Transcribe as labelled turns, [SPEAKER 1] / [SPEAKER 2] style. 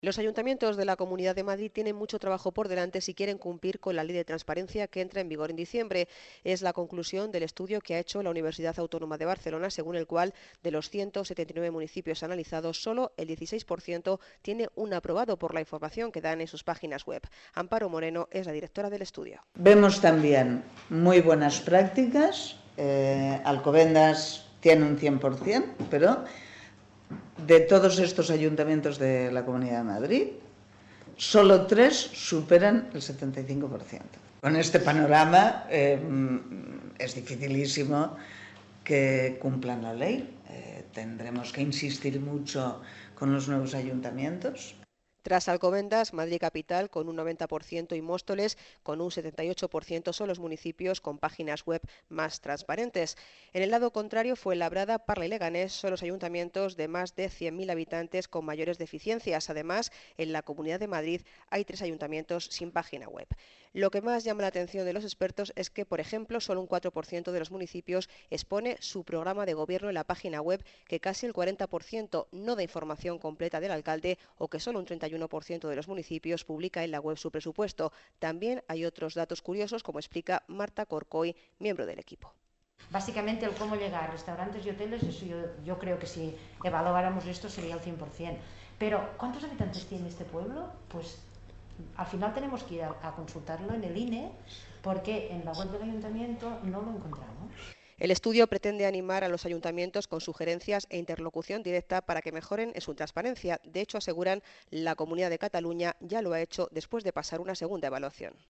[SPEAKER 1] Los ayuntamientos de la Comunidad de Madrid tienen mucho trabajo por delante si quieren cumplir con la ley de transparencia que entra en vigor en diciembre. Es la conclusión del estudio que ha hecho la Universidad Autónoma de Barcelona, según el cual de los 179 municipios analizados, solo el 16% tiene un aprobado por la información que dan en sus páginas web. Amparo Moreno es la directora del estudio.
[SPEAKER 2] Vemos también muy buenas prácticas. Alcobendas tiene un 100%, pero de todos estos ayuntamientos de la Comunidad de Madrid, solo 3 superan el 75%. Con este panorama es dificilísimo que cumplan la ley. Tendremos que insistir mucho con los nuevos ayuntamientos.
[SPEAKER 1] Tras Alcobendas, Madrid Capital con un 90% y Móstoles con un 78% son los municipios con páginas web más transparentes. En el lado contrario, Fuenlabrada, Parla y Leganés son los ayuntamientos de más de 100.000 habitantes con mayores deficiencias. Además, en la Comunidad de Madrid hay 3 ayuntamientos sin página web. Lo que más llama la atención de los expertos es que, por ejemplo, solo un 4% de los municipios expone su programa de gobierno en la página web, que casi el 40% no da información completa del alcalde o que solo un 31% de los municipios publica en la web su presupuesto. También hay otros datos curiosos, como explica Marta Corcoy, miembro del equipo.
[SPEAKER 3] Básicamente el cómo llegar a restaurantes y hoteles, eso yo creo que si evaluáramos esto sería el 100%. Pero ¿cuántos habitantes tiene este pueblo? Pues al final tenemos que ir a consultarlo en el INE, porque en la web del ayuntamiento no lo encontramos.
[SPEAKER 1] El estudio pretende animar a los ayuntamientos con sugerencias e interlocución directa para que mejoren en su transparencia. De hecho, aseguran, la Comunidad de Cataluña ya lo ha hecho después de pasar una segunda evaluación.